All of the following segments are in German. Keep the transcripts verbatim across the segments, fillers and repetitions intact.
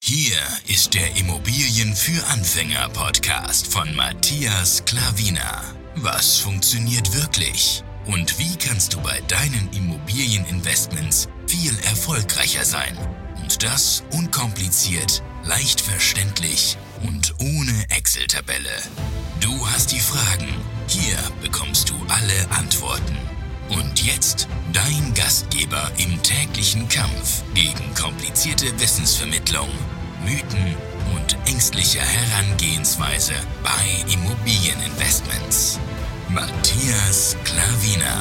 Hier ist der Immobilien für Anfänger Podcast von Matthias Klavina. Was funktioniert wirklich? Und wie kannst du bei deinen Immobilieninvestments viel erfolgreicher sein? Und das unkompliziert, leicht verständlich und ohne Excel-Tabelle. Du hast die Fragen, hier bekommst du alle Antworten. Und jetzt dein Gastgeber im täglichen Kampf gegen komplizierte Wissensvermittlung, Mythen und ängstliche Herangehensweise bei Immobilieninvestments. Matthias Klavina.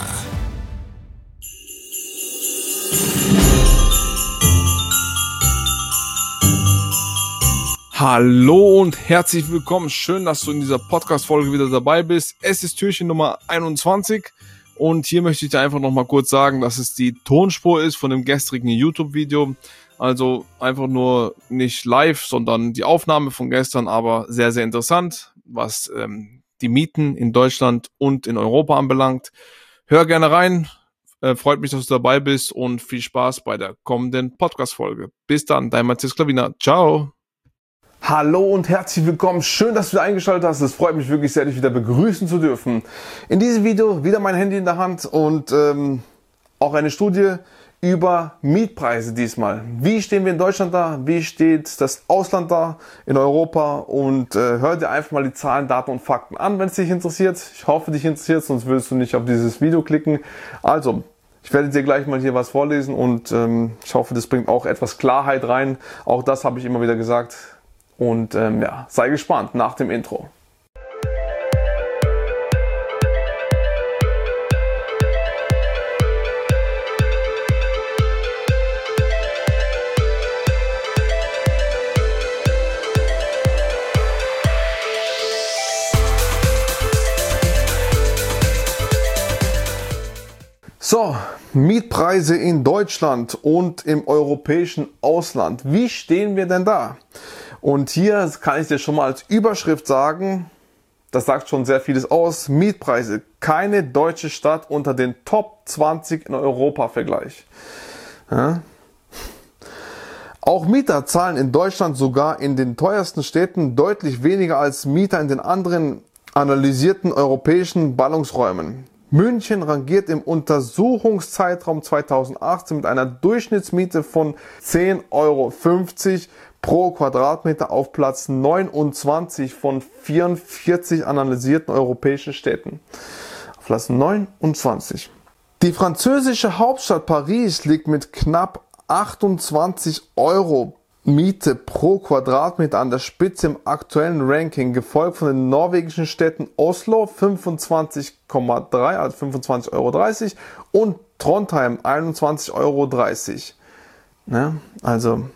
Hallo und herzlich willkommen. Schön, dass du in dieser Podcast-Folge wieder dabei bist. Es ist Türchen Nummer einundzwanzig und hier möchte ich dir einfach nochmal kurz sagen, dass es die Tonspur ist von dem gestrigen YouTube-Video. Also einfach nur nicht live, sondern die Aufnahme von gestern, aber sehr, sehr interessant, was ähm, die Mieten in Deutschland und in Europa anbelangt. Hör gerne rein, äh, freut mich, dass du dabei bist und viel Spaß bei der kommenden Podcast-Folge. Bis dann, dein Matthias Klavina. Ciao. Hallo und herzlich willkommen. Schön, dass du wieder eingeschaltet hast. Es freut mich wirklich sehr, dich wieder begrüßen zu dürfen. In diesem Video wieder mein Handy in der Hand und ähm, auch eine Studie über Mietpreise diesmal. Wie stehen wir in Deutschland da? Wie steht das Ausland da in Europa? Und äh, hör dir einfach mal die Zahlen, Daten und Fakten an, wenn es dich interessiert. Ich hoffe, dich interessiert, sonst würdest du nicht auf dieses Video klicken. Also, ich werde dir gleich mal hier was vorlesen und ähm, ich hoffe, das bringt auch etwas Klarheit rein. Auch das habe ich immer wieder gesagt. Und ähm, ja, sei gespannt nach dem Intro. So, Mietpreise in Deutschland und im europäischen Ausland. Wie stehen wir denn da? Und hier kann ich dir schon mal als Überschrift sagen, das sagt schon sehr vieles aus, Mietpreise. Keine deutsche Stadt unter den Top zwanzig in Europa-Vergleich. Ja. Auch Mieter zahlen in Deutschland sogar in den teuersten Städten deutlich weniger als Mieter in den anderen analysierten europäischen Ballungsräumen. München rangiert im Untersuchungszeitraum zweitausendachtzehn mit einer Durchschnittsmiete von zehn Euro fünfzig pro Quadratmeter auf Platz neunundzwanzig von vierundvierzig analysierten europäischen Städten. Auf Platz neunundzwanzig. Die französische Hauptstadt Paris liegt mit knapp achtundzwanzig Euro Miete pro Quadratmeter an der Spitze im aktuellen Ranking, gefolgt von den norwegischen Städten Oslo fünfundzwanzig Komma drei, also fünfundzwanzig Euro dreißig und Trondheim einundzwanzig Euro dreißig. Ja, also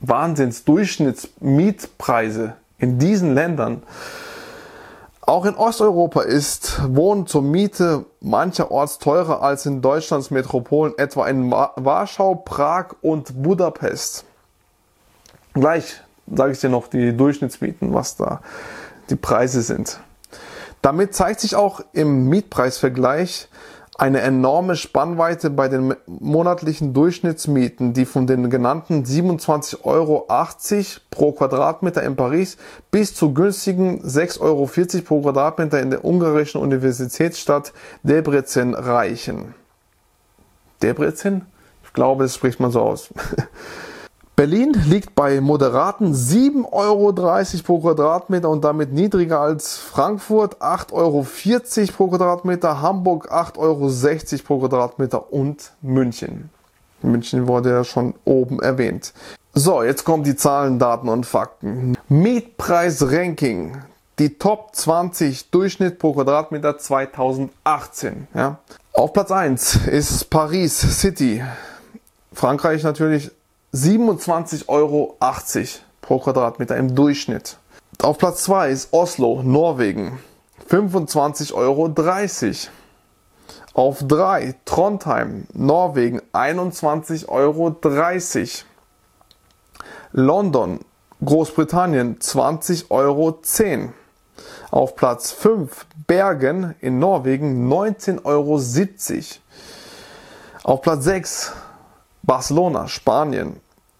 Wahnsinns-Durchschnittsmietpreise in diesen Ländern. Auch in Osteuropa ist Wohnen zur Miete mancherorts teurer als in Deutschlands Metropolen, etwa in Warschau, Prag und Budapest. Gleich sage ich dir noch die Durchschnittsmieten, was da die Preise sind. Damit zeigt sich auch im Mietpreisvergleich eine enorme Spannweite bei den monatlichen Durchschnittsmieten, die von den genannten siebenundzwanzig Euro achtzig pro Quadratmeter in Paris bis zu günstigen sechs Euro vierzig pro Quadratmeter in der ungarischen Universitätsstadt Debrecen reichen. Debrecen? Ich glaube, das spricht man so aus. Berlin liegt bei moderaten sieben Euro dreißig pro Quadratmeter und damit niedriger als Frankfurt, acht Euro vierzig pro Quadratmeter, Hamburg acht Euro sechzig pro Quadratmeter und München. München wurde ja schon oben erwähnt. So, jetzt kommen die Zahlen, Daten und Fakten. Mietpreis-Ranking. Die Top zwanzig Durchschnitt pro Quadratmeter zweitausendachtzehn. Ja. Auf Platz eins ist Paris City. Frankreich natürlich. siebenundzwanzig Euro achtzig pro Quadratmeter im Durchschnitt. Auf Platz zwei ist Oslo, Norwegen, fünfundzwanzig Euro dreißig. Auf drei Trondheim, Norwegen, einundzwanzig Euro dreißig. London, Großbritannien, zwanzig Euro zehn. Auf Platz fünf Bergen in Norwegen, neunzehn Euro siebzig. Auf Platz sechs Barcelona, Spanien,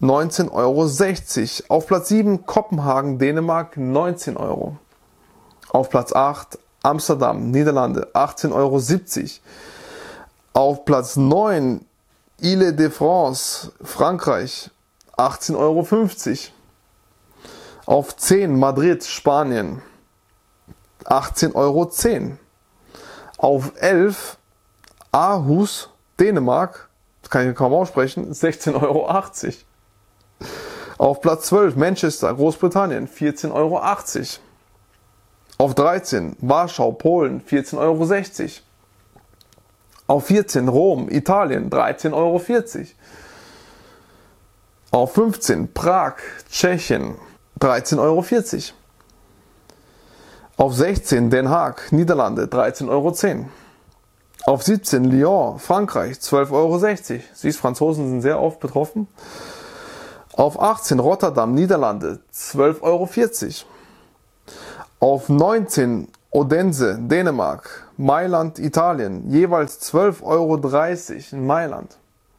neunzehn Euro sechzig. Auf Platz sieben Kopenhagen, Dänemark, neunzehn Euro. Auf Platz acht Amsterdam, Niederlande, achtzehn Euro siebzig. Auf Platz neun Île-de-France, Frankreich, achtzehn Euro fünfzig. Auf zehn Madrid, Spanien, achtzehn Euro zehn. Auf elf Aarhus, Dänemark, das kann ich kaum aussprechen, sechzehn Euro achtzig. Auf Platz zwölf Manchester, Großbritannien, vierzehn Euro achtzig. Auf dreizehn Warschau, Polen, vierzehn Euro sechzig. Auf vierzehn Rom, Italien, dreizehn Euro vierzig. Auf fünfzehn Prag, Tschechien, dreizehn Euro vierzig. Auf sechzehn Den Haag, Niederlande, dreizehn Euro zehn. Auf siebzehn Lyon, Frankreich, zwölf Euro sechzig. Siehst, Franzosen sind sehr oft betroffen. Auf achtzehn Rotterdam, Niederlande, zwölf Euro vierzig. Auf neunzehn Odense, Dänemark, Mailand, Italien, jeweils zwölf Euro dreißig in Mailand.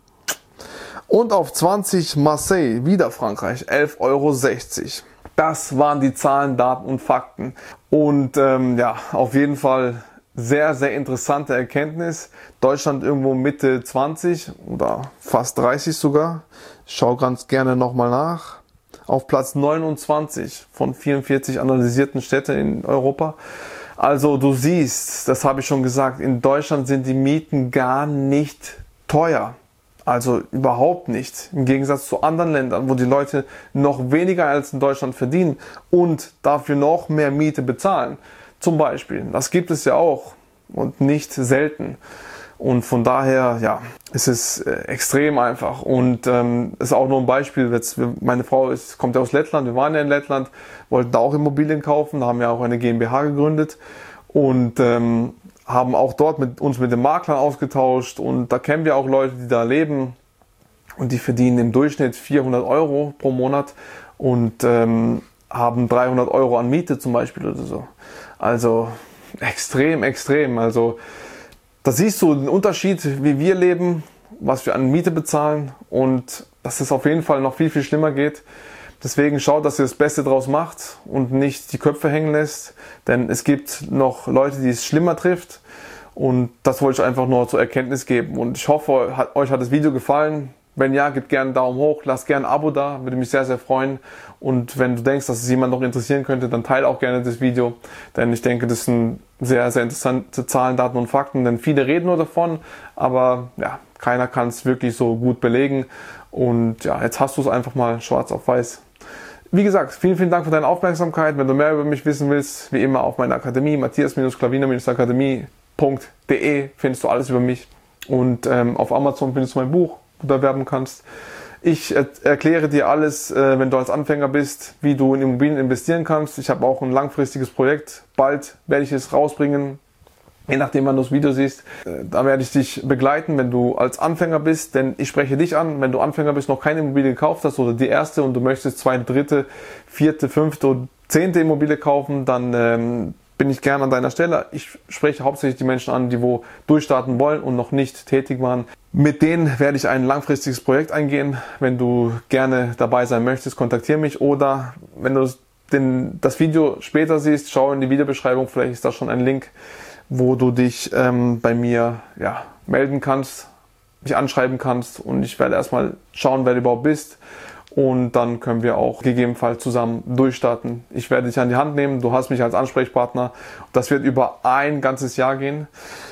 Und auf zwanzig Marseille, wieder Frankreich, elf Euro sechzig. Das waren die Zahlen, Daten und Fakten. Und ähm, ja, auf jeden Fall sehr, sehr interessante Erkenntnis. Deutschland irgendwo Mitte zwanzig oder fast dreißig sogar. Ich schaue ganz gerne nochmal nach. Auf Platz neunundzwanzig von vierundvierzig analysierten Städten in Europa. Also du siehst, das habe ich schon gesagt, in Deutschland sind die Mieten gar nicht teuer. Also überhaupt nicht. Im Gegensatz zu anderen Ländern, wo die Leute noch weniger als in Deutschland verdienen und dafür noch mehr Miete bezahlen. Zum Beispiel. Das gibt es ja auch und nicht selten. Und von daher, ja, es ist äh, extrem einfach. Und ähm, ist auch nur ein Beispiel. Jetzt, meine Frau ist, kommt ja aus Lettland. Wir waren ja in Lettland, wollten da auch Immobilien kaufen. Da haben wir auch eine GmbH gegründet und ähm, haben auch dort mit uns mit den Maklern ausgetauscht. Und da kennen wir auch Leute, die da leben. Und die verdienen im Durchschnitt vierhundert Euro pro Monat und ähm, haben dreihundert Euro an Miete zum Beispiel oder so. Also extrem, extrem. Also da siehst du den Unterschied, wie wir leben, was wir an Miete bezahlen und dass es auf jeden Fall noch viel, viel schlimmer geht. Deswegen schaut, dass ihr das Beste draus macht und nicht die Köpfe hängen lässt, denn es gibt noch Leute, die es schlimmer trifft und das wollte ich einfach nur zur Erkenntnis geben und ich hoffe, euch hat das Video gefallen. Wenn ja, gebt gerne einen Daumen hoch, lasst gerne ein Abo da, würde mich sehr, sehr freuen. Und wenn du denkst, dass es jemand noch interessieren könnte, dann teile auch gerne das Video. Denn ich denke, das sind sehr, sehr interessante Zahlen, Daten und Fakten. Denn viele reden nur davon, aber ja, keiner kann es wirklich so gut belegen. Und ja, jetzt hast du es einfach mal schwarz auf weiß. Wie gesagt, vielen, vielen Dank für deine Aufmerksamkeit. Wenn du mehr über mich wissen willst, wie immer auf meiner Akademie, matthias Klaviner Akademie punkt de findest du alles über mich. Und ähm, auf Amazon findest du mein Buch, du erwerben kannst. Ich er erkläre dir alles, äh, wenn du als Anfänger bist, wie du in Immobilien investieren kannst. Ich habe auch ein langfristiges Projekt. Bald werde ich es rausbringen, je nachdem, wann du das Video siehst. Äh, da werde ich dich begleiten, wenn du als Anfänger bist, denn ich spreche dich an, wenn du Anfänger bist, noch keine Immobilie gekauft hast oder die erste und du möchtest zweite, dritte, vierte, fünfte und zehnte Immobilie kaufen, dann ähm, bin ich gerne an deiner Stelle. Ich spreche hauptsächlich die Menschen an, die wo durchstarten wollen und noch nicht tätig waren. Mit denen werde ich ein langfristiges Projekt eingehen. Wenn du gerne dabei sein möchtest, kontaktiere mich. Oder wenn du den, das Video später siehst, schau in die Videobeschreibung. Vielleicht ist da schon ein Link, wo du dich ähm, bei mir ja, melden kannst, mich anschreiben kannst. Und ich werde erstmal schauen, wer du überhaupt bist. Und dann können wir auch gegebenenfalls zusammen durchstarten. Ich werde dich an die Hand nehmen, du hast mich als Ansprechpartner. Das wird über ein ganzes Jahr gehen.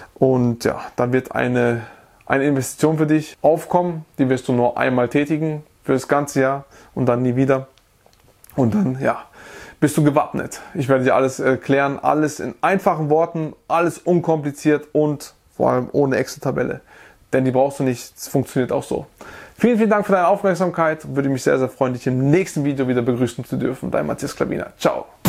Und ja, dann wird eine, eine Investition für dich aufkommen. Die wirst du nur einmal tätigen für das ganze Jahr und dann nie wieder. Und dann, ja, bist du gewappnet. Ich werde dir alles erklären, alles in einfachen Worten, alles unkompliziert und vor allem ohne Excel-Tabelle. Denn die brauchst du nicht, es funktioniert auch so. Vielen, vielen Dank für deine Aufmerksamkeit. Würde mich sehr, sehr freuen, dich im nächsten Video wieder begrüßen zu dürfen. Dein Matthias Klaviner. Ciao.